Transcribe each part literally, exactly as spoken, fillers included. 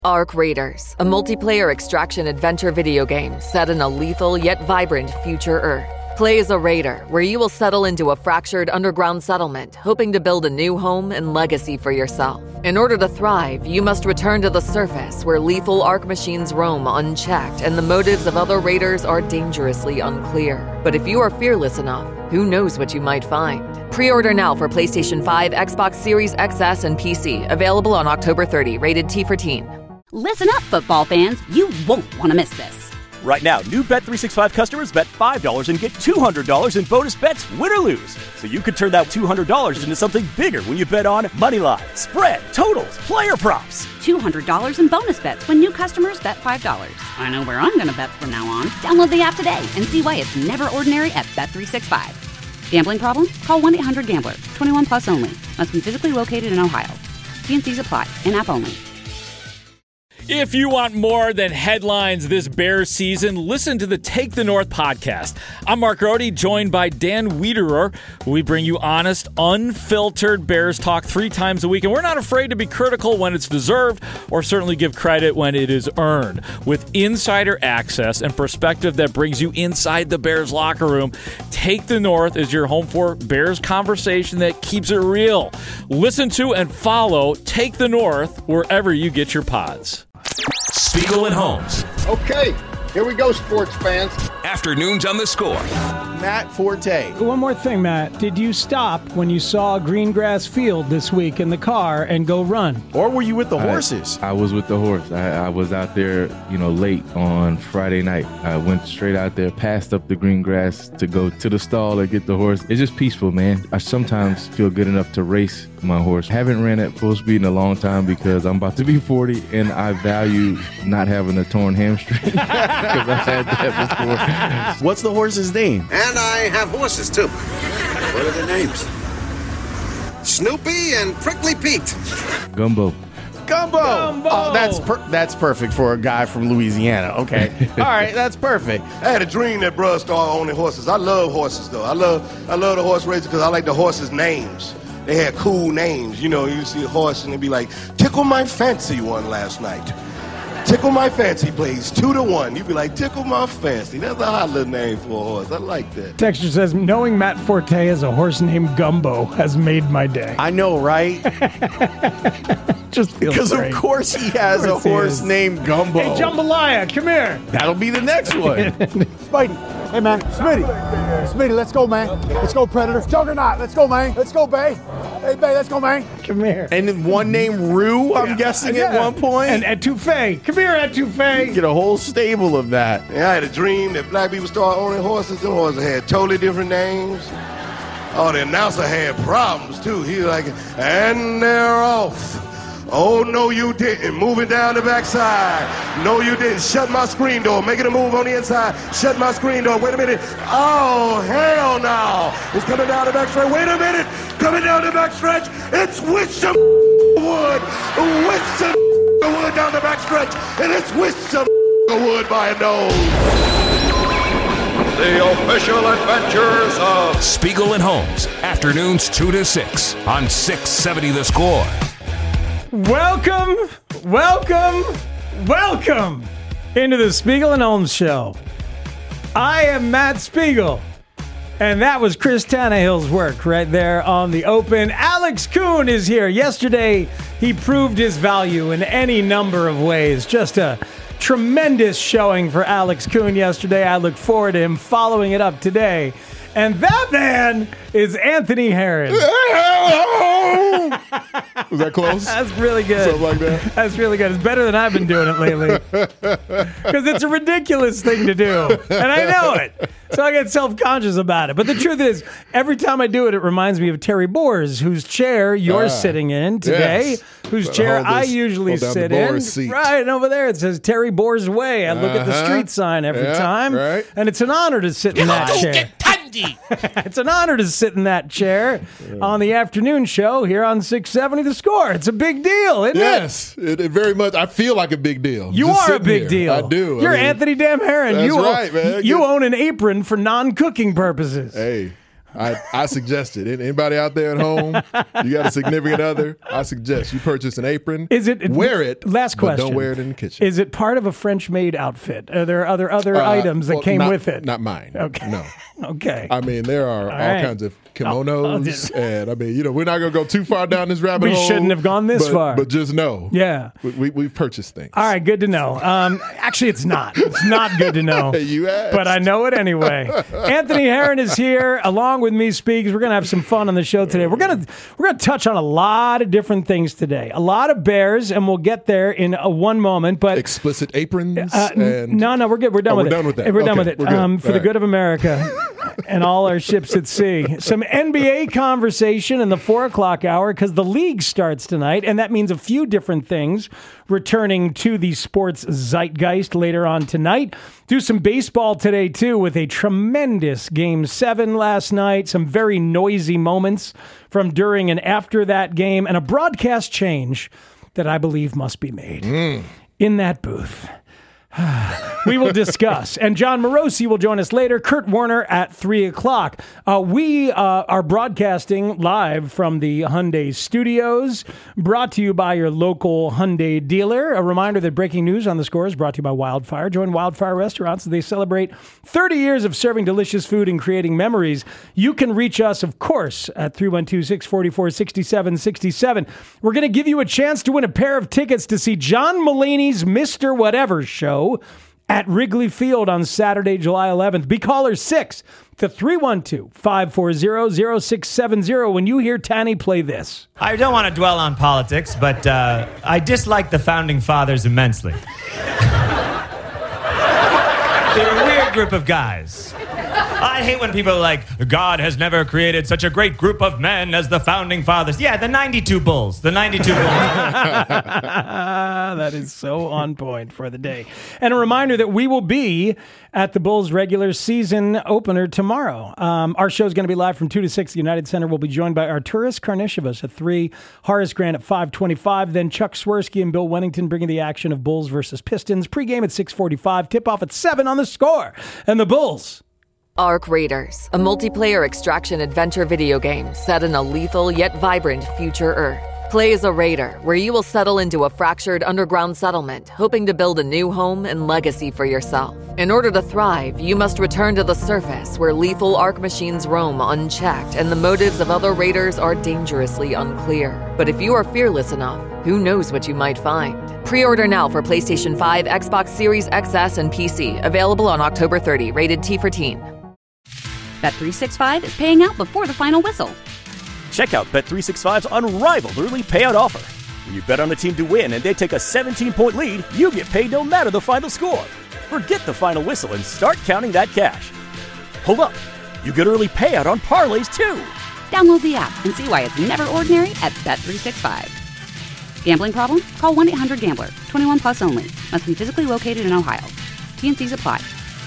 Ark Raiders, a multiplayer extraction adventure video game set in a lethal yet vibrant future Earth. Play as a raider, where you will settle into a fractured underground settlement, hoping to build a new home and legacy for yourself. In order to thrive, you must return to the surface, where lethal Ark machines roam unchecked, and the motives of other raiders are dangerously unclear. But if you are fearless enough, who knows what you might find? Pre-order now for PlayStation five, Xbox Series X S, and P C. Available on October thirtieth. Rated T for teen. Listen up, football fans. You won't want to miss this. Right now, new Bet three sixty-five customers bet five dollars and get two hundred dollars in bonus bets, win or lose. So you could turn that two hundred dollars into something bigger when you bet on money line, spread, totals, player props. two hundred dollars in bonus bets when new customers bet five dollars. I know where I'm going to bet from now on. Download the app today and see why it's never ordinary at Bet three sixty-five. Gambling problem? Call one eight hundred gambler. twenty-one plus only. Must be physically located in Ohio. T and C's apply. In-app only. If you want more than headlines this Bears season, listen to the Take the North podcast. I'm Mark Rohde, joined by Dan Wiederer. We bring you honest, unfiltered Bears talk three times a week, and we're not afraid to be critical when it's deserved, or certainly give credit when it is earned. With insider access and perspective that brings you inside the Bears locker room, Take the North is your home for Bears conversation that keeps it real. Listen to and follow Take the North wherever you get your pods. Spiegel and Holmes. Okay, here we go, sports fans. Afternoons on the Score. Matt Forte. One more thing, Matt. Did you stop when you saw a green grass field this week in the car and go run? Or were you with the horses? I, I was with the horse. I, I was out there, you know, late on Friday night. I went straight out there, passed up the green grass to go to the stall and get the horse. It's just peaceful, man. I sometimes feel good enough to race my horse. Haven't ran at full speed in a long time because I'm about to be forty and I value not having a torn hamstring because I've had that before. What's the horse's name? And I have horses, too. What are their names? Snoopy and Prickly Pete. Gumbo. Gumbo. Gumbo. Oh, that's per- that's perfect for a guy from Louisiana. Okay. All right, that's perfect. I had a dream that bruh started owning horses. I love horses, though. I love I love the horse racing because I like the horses' names. They had cool names. You know, you see a horse and it'd be like, Tickle My Fancy won last night. Tickle My Fancy plays two to one. You'd be like, Tickle My Fancy. That's a hot little name for a horse. I like that. Texture says, knowing Matt Forte as a horse named Gumbo has made my day. I know, right? Just feels Because great. of course he has Of course a he horse is. named Gumbo. Hey, Jambalaya, come here. That'll be the next one. Spidey. Hey, man. Smitty. Smitty, let's go, man. Let's go, Predator. Juggernaut. Let's go, man. Let's go, Bay. Hey, Bay, let's go, man. Come here. And then one named Rue, I'm guessing, Yeah. at one point. And Etouffee. Come here, Etouffee. Get a whole stable of that. And I had a dream that black people started owning horses. Them horses had totally different names. Oh, the announcer had problems, too. He was like, and they're off. Oh, no, you didn't. Moving down the backside. No, you didn't. Shut my screen door. Making a move on the inside. Shut my screen door. Wait a minute. Oh, hell no. It's coming down the backstretch. Wait a minute. Coming down the backstretch. It's Wisham Wood. Wisham Wood down the backstretch. And it's Wisham Wood by a nose. The official adventures of Spiegel and Holmes. Afternoons two to six on six seventy The Score. Welcome, welcome, welcome into the Spiegel and Holmes Show. I am Matt Spiegel, and that was Chris Tannehill's work right there on the open. Alex Kuhn is here. Yesterday, he proved his value in any number of ways. Just a tremendous showing for Alex Kuhn yesterday. I look forward to him following it up today. And that man is Anthony Herron. Was that close? That's really good. Something like that. That's really good. It's better than I've been doing it lately. Because it's a ridiculous thing to do. And I know it. So I get self-conscious about it. But the truth is, every time I do it, it reminds me of Terry Bors, whose chair you're ah, sitting in today, yes. whose But chair this, I usually sit in. Seat. Right, and over there it says Terry Bors Way. I look uh-huh. at the street sign every yeah, time. Right. And it's an honor to sit in that chair. It's an honor to sit in that chair on the afternoon show here on six seventy The Score. It's a big deal, isn't yes, it? Yes, it, it very much. I feel like a big deal. You Just are a big here. deal. I do. You're I mean, Anthony Damn Herron. That's you right, own, man. You Get, own an apron for non-cooking purposes. Hey. I, I suggest it. Anybody out there at home, you got a significant other, I suggest you purchase an apron. Is it wear it? Last but question. Don't wear it in the kitchen. Is it part of a French-made outfit? Are there other other Uh, items that well, came not- with it? Not mine. Okay. No. Okay. I mean, there are all, All right. kinds of Oh, oh, kimonos, this- and I mean, you know, we're not going to go too far down this rabbit We hole. shouldn't have gone this but, far. But just know, Yeah. we, we, we've purchased things. All right, good to know. Um, actually, it's not. It's not good to know. You asked. But I know it anyway. Anthony Herron is here, along with me, Speaks. We're going to have some fun on the show today. We're going to we're going to touch on a lot of different things today. A lot of Bears, and we'll get there in a one moment. But explicit aprons. uh, n- and no, no, we're good. We're done Oh, with we're it. done with that. We're done Okay, with it. we're good. Um, for All the right. good of America and all our ships at sea. Some N B A conversation in the four o'clock hour because the league starts tonight, and that means a few different things returning to the sports zeitgeist later on tonight. Do some baseball today, too, with a tremendous game seven last night, some very noisy moments from during and after that game, and a broadcast change that I believe must be made in that booth. We will discuss. And John Morosi will join us later. Kurt Warner at three o'clock. Uh, we uh, are broadcasting live from the Hyundai studios, brought to you by your local Hyundai dealer. A reminder that breaking news on the score is brought to you by Wildfire. Join Wildfire Restaurants as they celebrate thirty years of serving delicious food and creating memories. You can reach us, of course, at three one two, six four four, six seven six seven. We're going to give you a chance to win a pair of tickets to see John Mulaney's Mister Whatever show at Wrigley Field on Saturday, July eleventh. Be caller six to three one two, five four zero, zero six seven zero when you hear Tanny play this. I don't want to dwell on politics, but uh, I dislike the Founding Fathers immensely. They're a weird group of guys. I hate when people are like, God has never created such a great group of men as the Founding Fathers. Yeah, the ninety-two Bulls. The ninety-two Bulls. That is so on point for the day. And a reminder that we will be at the Bulls regular season opener tomorrow. Um, our show is going to be live from two to six at United Center. We'll be joined by Arturas Karnishevas at three, Horace Grant at five twenty-five, then Chuck Swirsky and Bill Wennington bringing the action of Bulls versus Pistons. Pregame at six forty-five, tip-off at seven on the Score. And the Bulls... Ark Raiders, a multiplayer extraction adventure video game set in a lethal yet vibrant future Earth. Play as a raider, where you will settle into a fractured underground settlement, hoping to build a new home and legacy for yourself. In order to thrive, you must return to the surface, where lethal Ark machines roam unchecked and the motives of other raiders are dangerously unclear. But if you are fearless enough, who knows what you might find? Pre-order now for PlayStation five, Xbox Series X S, and P C. Available on October thirtieth. Rated T for teen. Bet three sixty-five is paying out before the final whistle. Check out Bet three sixty-five's unrivaled early payout offer. When you bet on a team to win and they take a seventeen-point lead, you get paid no matter the final score. Forget the final whistle and start counting that cash. Hold up. You get early payout on parlays, too. Download the app and see why it's never ordinary at Bet three sixty-five. Gambling problem? Call one eight hundred gambler. twenty-one plus only. Must be physically located in Ohio. T and C's apply.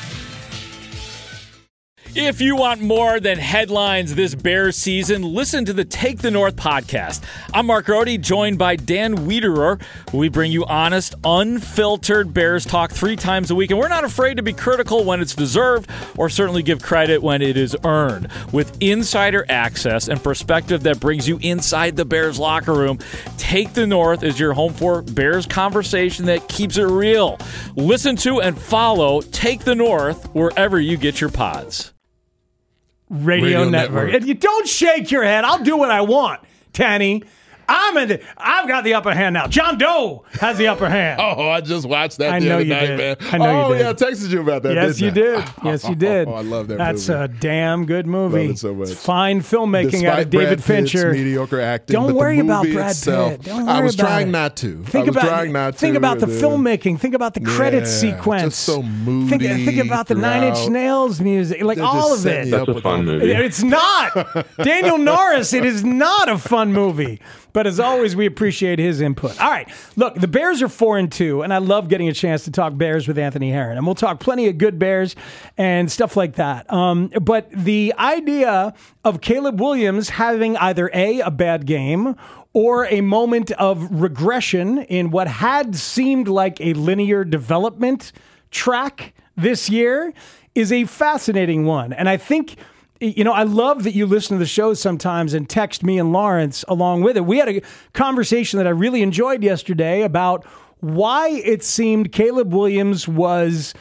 If you want more than headlines this Bears season, listen to the Take the North podcast. I'm Mark Rohde, joined by Dan Wiederer. We bring you honest, unfiltered Bears talk three times a week, and we're not afraid to be critical when it's deserved or certainly give credit when it is earned. With insider access and perspective that brings you inside the Bears locker room, Take the North is your home for Bears conversation that keeps it real. Listen to and follow Take the North wherever you get your pods. Radio, Radio Network. Network. And you don't shake your head. I'll do what I want, Tanny. I'm in the, I've got the upper hand now. John Doe has the upper hand. Oh, I just watched that I the know other you night, did. man. I know oh, you did. yeah, I texted you about that. Yes, you didn't did. I? Yes, you did. Oh, I love that That's movie. a damn good movie. Love it so much. It's fine filmmaking Despite out of David Brad Pitt's Fincher. mediocre acting. Don't but worry the about movie Brad itself, Pitt. Don't worry I was about trying it. not to. Think I was about, trying not to. Think about the and, uh, filmmaking. Think about the credit yeah, sequence. Just so moody. Think, think about the Nine Inch throughout. Nails music. Like They're all just of setting it. you up That's a with fun all- movie. It's not. Daniel Norris, it is not a fun movie. But as always, we appreciate his input. All right. Look, the Bears are four and two, and I love getting a chance to talk Bears with Anthony Herron. And we'll talk plenty of good Bears and stuff like that. Um, but the idea of Caleb Williams having either A, a bad game, or a moment of regression in what had seemed like a linear development track this year is a fascinating one. And I think you know, I love that you listen to the show sometimes and text me and Lawrence along with it. We had a conversation that I really enjoyed yesterday about why it seemed Caleb Williams was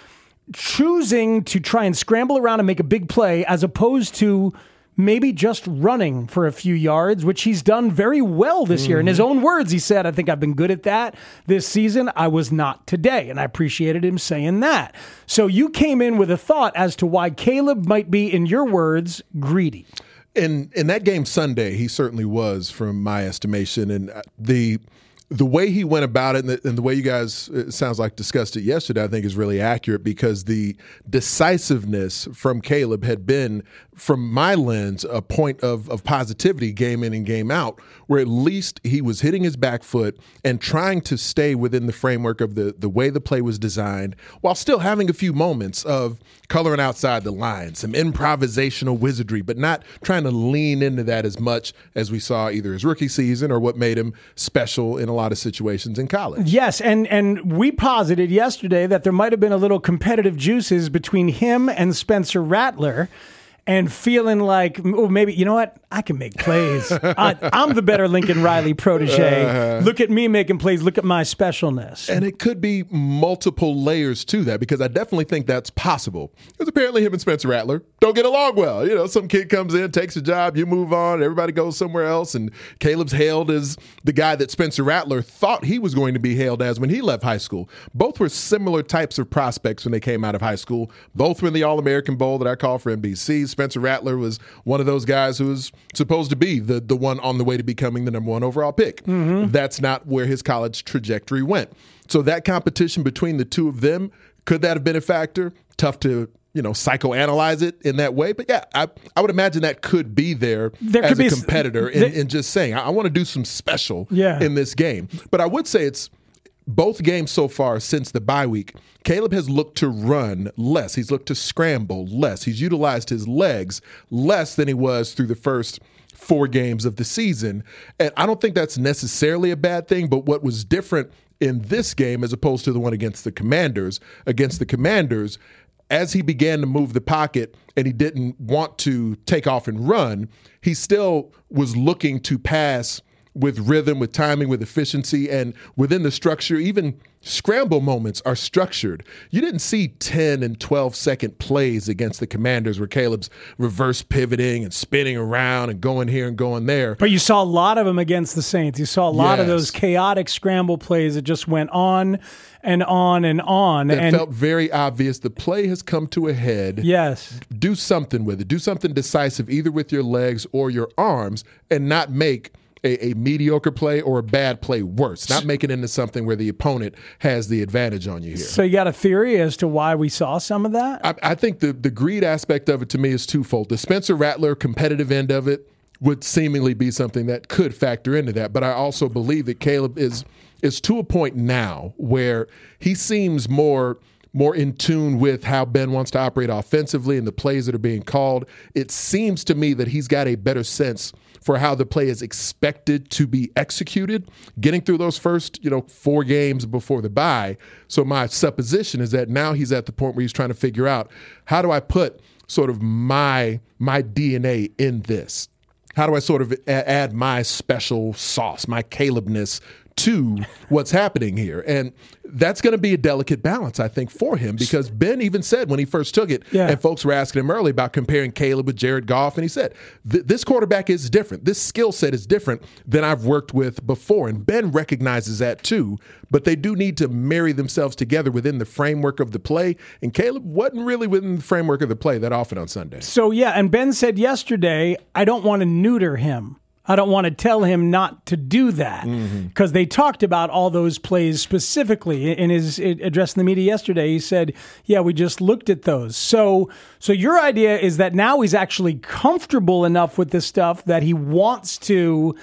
choosing to try and scramble around and make a big play as opposed to maybe just running for a few yards, which he's done very well this mm-hmm. year. In his own words, he said, I think I've been good at that this season. I was not today. And I appreciated him saying that. So you came in with a thought as to why Caleb might be, in your words, greedy. In in that game Sunday, he certainly was, from my estimation. And the the way he went about it and the, and the way you guys, it sounds like, discussed it yesterday, I think is really accurate, because the decisiveness from Caleb had been, from my lens, a point of, of positivity game in and game out, where at least he was hitting his back foot and trying to stay within the framework of the, the way the play was designed, while still having a few moments of coloring outside the line, some improvisational wizardry, but not trying to lean into that as much as we saw either his rookie season or what made him special in a lot of situations in college. Yes, and, and we posited yesterday that there might have been a little competitive juices between him and Spencer Rattler, and feeling like, oh, maybe, you know what? I can make plays. I, I'm the better Lincoln Riley protege. Uh-huh. Look at me making plays. Look at my specialness. And it could be multiple layers to that, because I definitely think that's possible. Because apparently him and Spencer Rattler don't get along well. You know, some kid comes in, takes a job, you move on, everybody goes somewhere else, and Caleb's hailed as the guy that Spencer Rattler thought he was going to be hailed as when he left high school. Both were similar types of prospects when they came out of high school. Both were in the All-American Bowl that I call for N B C. Spencer Rattler was one of those guys who was supposed to be the, the one on the way to becoming the number one overall pick. Mm-hmm. That's not where his college trajectory went. So that competition between the two of them, could that have been a factor? Tough to, you know, psychoanalyze it in that way. But yeah, I, I would imagine that could be there, there as a competitor in, in just saying, I, I want to do some special yeah. in this game. But I would say it's both games so far since the bye week, Caleb has looked to run less. He's looked to scramble less. He's utilized his legs less than he was through the first four games of the season. And I don't think that's necessarily a bad thing, but what was different in this game as opposed to the one against the Commanders, against the Commanders, as he began to move the pocket and he didn't want to take off and run, he still was looking to pass with rhythm, with timing, with efficiency, and within the structure. Even scramble moments are structured. You didn't see ten and twelve second plays against the Commanders where Caleb's reverse pivoting and spinning around and going here and going there. But you saw a lot of them against the Saints. You saw a lot yes. of those chaotic scramble plays that just went on and on and on. It and felt very obvious. The play has come to a head. Yes. Do something with it. Do something decisive, either with your legs or your arms, and not make A, a mediocre play or a bad play worse, not make it into something where the opponent has the advantage on you here. So you got a theory as to why we saw some of that? I, I think the, the greed aspect of it to me is twofold. The Spencer Rattler competitive end of it would seemingly be something that could factor into that. But I also believe that Caleb is is to a point now where he seems more more in tune with how Ben wants to operate offensively and the plays that are being called. It seems to me that he's got a better sense for how the play is expected to be executed, getting through those first, you know, four games before the bye. So my supposition is that now he's at the point where he's trying to figure out, how do I put sort of my my D N A in this? How do I sort of a- add my special sauce, my Calebness to what's happening here? And that's going to be a delicate balance, I think, for him, because Ben even said when he first took it, yeah. and folks were asking him early about comparing Caleb with Jared Goff, and he said, this quarterback is different. This skill set is different than I've worked with before. And Ben recognizes that too, but they do need to marry themselves together within the framework of the play. And Caleb wasn't really within the framework of the play that often on Sunday. So, yeah, and Ben said yesterday, I don't want to neuter him. I don't want to tell him not to do that, because mm-hmm. they talked about all those plays specifically in his address in the media yesterday. He said, yeah, we just looked at those. So so your idea is that now he's actually comfortable enough with this stuff that he wants to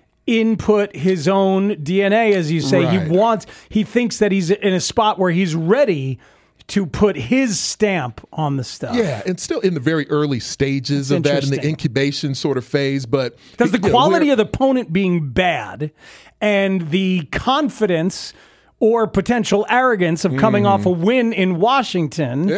input his own D N A, as you say. Right. He wants, he thinks that he's in a spot where he's ready to put his stamp on the stuff. Yeah, and still in the very early stages That's of that, in the incubation sort of phase. But because the quality know, of the opponent being bad and the confidence or potential arrogance of coming mm. off a win in Washington yeah.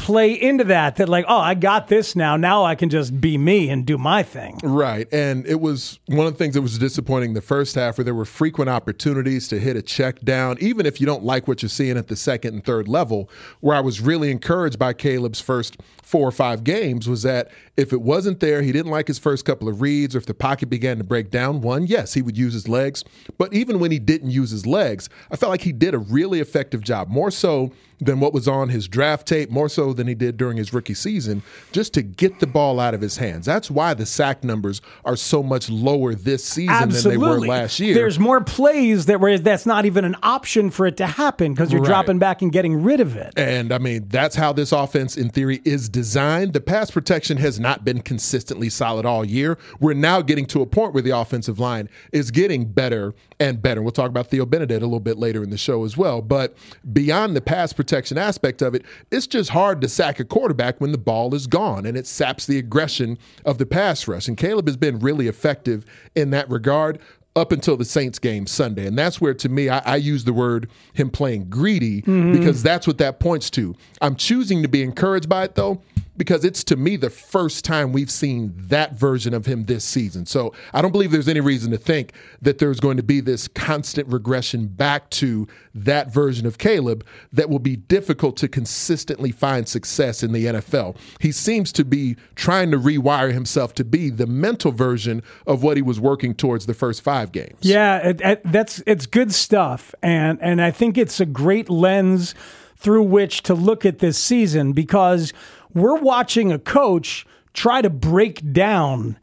play into that, that like, oh, I got this now. Now I can just be me and do my thing. Right. And it was one of the things that was disappointing the first half where there were frequent opportunities to hit a check down, even if you don't like what you're seeing at the second and third level. Where I was really encouraged by Caleb's first four or five games was that if it wasn't there, he didn't like his first couple of reads, or if the pocket began to break down, one, yes, he would use his legs. But even when he didn't use his legs, I felt like he did a really effective job, more so than what was on his draft tape, more so than he did during his rookie season, just to get the ball out of his hands. That's why the sack numbers are so much lower this season Absolutely. than they were last year. There's more plays that where that's not even an option for it to happen because you're Right. dropping back and getting rid of it. And, I mean, that's how this offense, in theory, is designed. The pass protection has not been consistently solid all year. We're now getting to a point where the offensive line is getting better and better. We'll talk about Theo Benedict a little bit later in the show as well. But beyond the pass protection aspect of it, it's just hard to sack a quarterback when the ball is gone, and it saps the aggression of the pass rush. And Caleb has been really effective in that regard up until the Saints game Sunday. And that's where, to me, I, I use the word him playing greedy Mm-hmm. because that's what that points to. I'm choosing to be encouraged by it, though, because it's, to me, the first time we've seen that version of him this season. So I don't believe there's any reason to think that there's going to be this constant regression back to that version of Caleb that will be difficult to consistently find success in the N F L. He seems to be trying to rewire himself to be the mental version of what he was working towards the first five games. Yeah, it, it, that's it's good stuff, and and I think it's a great lens through which to look at this season because we're watching a coach try to break down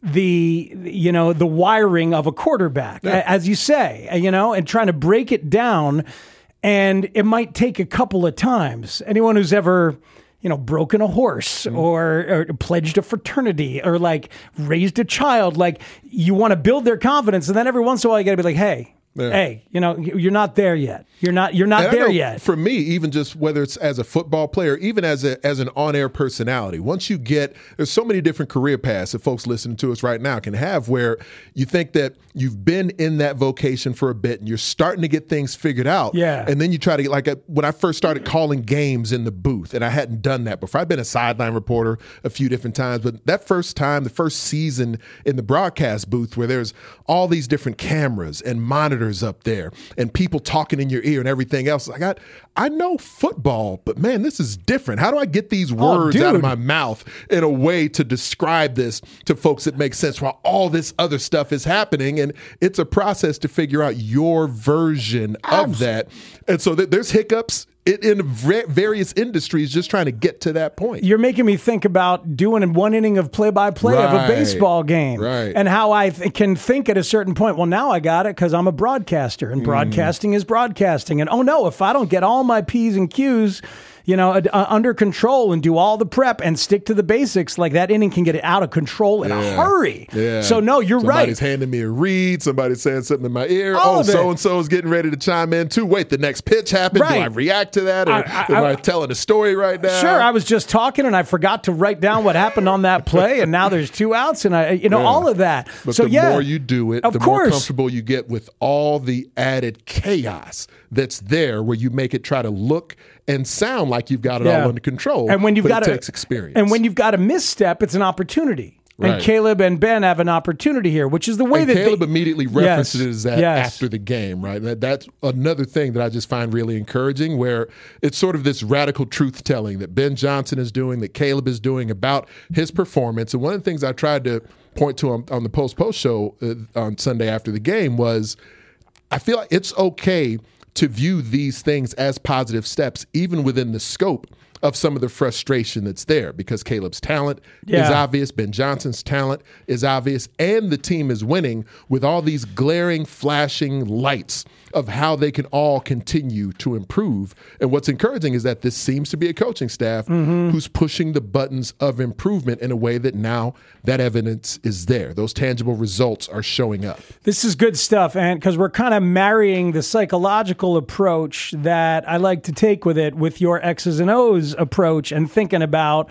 the you know the wiring of a quarterback, Yeah. as you say, you know, and trying to break it down, and it might take a couple of times. Anyone who's ever you know, broken a horse Mm-hmm. or, or pledged a fraternity or like raised a child, like you want to build their confidence. And then every once in a while you got to be like, hey, Yeah. hey, you know, you're not there yet. You're not, you're not And I there know yet. For me, even just whether it's as a football player, even as a as an on-air personality, once you get, there's so many different career paths that folks listening to us right now can have where you think that you've been in that vocation for a bit and you're starting to get things figured out. Yeah. And then you try to get, like a, when I first started calling games in the booth, and I hadn't done that before. I've been a sideline reporter a few different times, but that first time, the first season in the broadcast booth where there's all these different cameras and monitors up there and people talking in your ear and everything else. I got, I know football, but man, this is different. How do I get these words Oh, out of dude. my mouth in a way to describe this to folks that make sense while all this other stuff is happening? And it's a process to figure out your version of that. And so th- there's hiccups in, in va- various industries just trying to get to that point. You're making me think about doing one inning of play-by-play of a Right. baseball game, Right. and how I th- can think at a certain point. Well, now I got it because I'm a broadcaster, and broadcasting is broadcasting. And oh no, if I don't get all my P's and Q's, you know, uh, under control and do all the prep and stick to the basics, like that inning can get out of control in a Yeah. hurry. Yeah. So no, you're Somebody's right. handing me a read. Somebody's saying something in my ear. All oh, of it. so and so is getting ready to chime in too. Wait, the next pitch happened. Do Right. I react to that, or I- I- am I, I- telling a story right now? Sure, I was just talking and I forgot to write down what happened on that play, and now there's two outs, and I, you know, Yeah. all of that. But so the yeah, more you do it, of the more course. comfortable you get with all the added chaos that's there, where you make it try to look and sound like you've got it Yeah. all under control. And when you've but got it a, takes experience, and when you've got a misstep, it's an opportunity. Right. And Caleb and Ben have an opportunity here, which is the way and that Caleb they, immediately references Yes. it as that Yes. after the game, right? That, that's another thing that I just find really encouraging, where it's sort of this radical truth telling that Ben Johnson is doing, that Caleb is doing about his performance. And one of the things I tried to point to on, on the Post Post show uh, on Sunday after the game was, I feel like it's okay to view these things as positive steps, even within the scope of some of the frustration that's there, because Caleb's talent is Yeah. obvious, Ben Johnson's talent is obvious, and the team is winning with all these glaring, flashing lights of how they can all continue to improve. And what's encouraging is that this seems to be a coaching staff Mm-hmm. who's pushing the buttons of improvement in a way that now that evidence is there. Those tangible results are showing up. This is good stuff, and because we're kind of marrying the psychological approach that I like to take with it with your X's and O's approach, and thinking about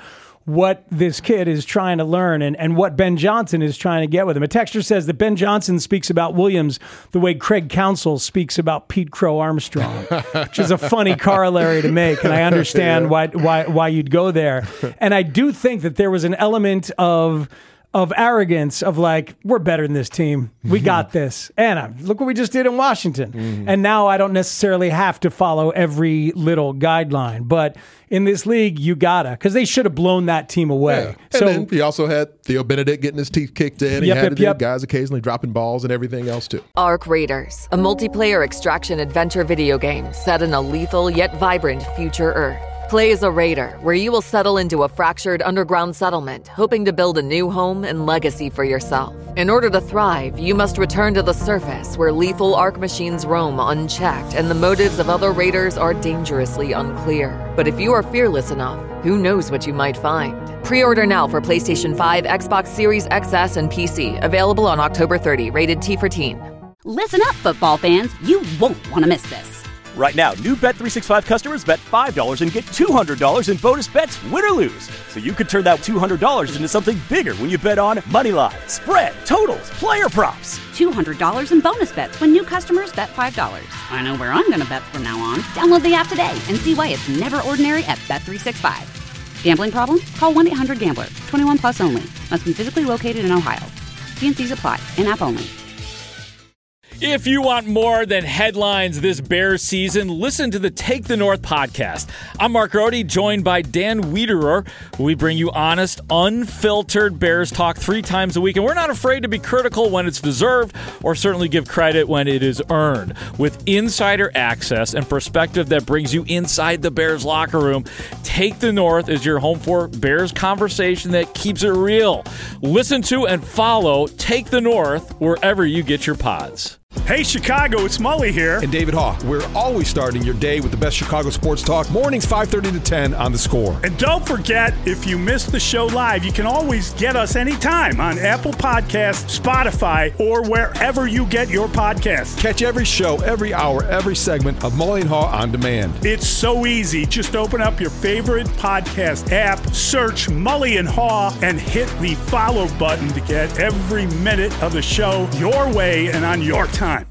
what this kid is trying to learn and, and what Ben Johnson is trying to get with him. A texter says that Ben Johnson speaks about Williams the way Craig Counsell speaks about Pete Crow Armstrong, which is a funny corollary to make, and I understand yeah. why why why you'd go there. And I do think that there was an element of of arrogance of like, we're better than this team. We got this. Anna, look what we just did in Washington. Mm-hmm. And now I don't necessarily have to follow every little guideline. But in this league, you gotta, because they should have blown that team away. Yeah. And so then he also had Theo Benedict getting his teeth kicked in. He yep, had yep, yep. guys occasionally dropping balls and everything else too. Arc Raiders, a multiplayer extraction adventure video game set in a lethal yet vibrant future Earth. Play as a raider, where you will settle into a fractured underground settlement, hoping to build a new home and legacy for yourself. In order to thrive, you must return to the surface, where lethal Arc machines roam unchecked, and the motives of other raiders are dangerously unclear. But if you are fearless enough, who knows what you might find? Pre-order now for PlayStation five, Xbox Series X S, and P C. Available on October thirtieth. Rated T for teen. Listen up, football fans. You won't want to miss this. Right now, new Bet three sixty-five customers bet five dollars and get two hundred dollars in bonus bets, win or lose. So you could turn that two hundred dollars into something bigger when you bet on moneyline, spread, totals, player props. two hundred dollars in bonus bets when new customers bet five dollars. I know where I'm going to bet from now on. Download the app today and see why it's never ordinary at Bet three sixty-five. Gambling problem? Call one eight hundred gambler. twenty-one plus only. Must be physically located in Ohio. T and C's apply. In-app only. If you want more than headlines this Bears season, listen to the Take the North podcast. I'm Mark Rohde, joined by Dan Wiederer. We bring you honest, unfiltered Bears talk three times a week, and we're not afraid to be critical when it's deserved or certainly give credit when it is earned. With insider access and perspective that brings you inside the Bears locker room, Take the North is your home for Bears conversation that keeps it real. Listen to and follow Take the North wherever you get your pods. Hey, Chicago, it's Mully here. And David Haw. We're always starting your day with the best Chicago sports talk. Mornings five thirty to ten on The Score. And don't forget, if you missed the show live, you can always get us anytime on Apple Podcasts, Spotify, or wherever you get your podcasts. Catch every show, every hour, every segment of Mully and Haw on demand. It's so easy. Just open up your favorite podcast app, search Mully and Haw, and hit the follow button to get every minute of the show your way and on your time.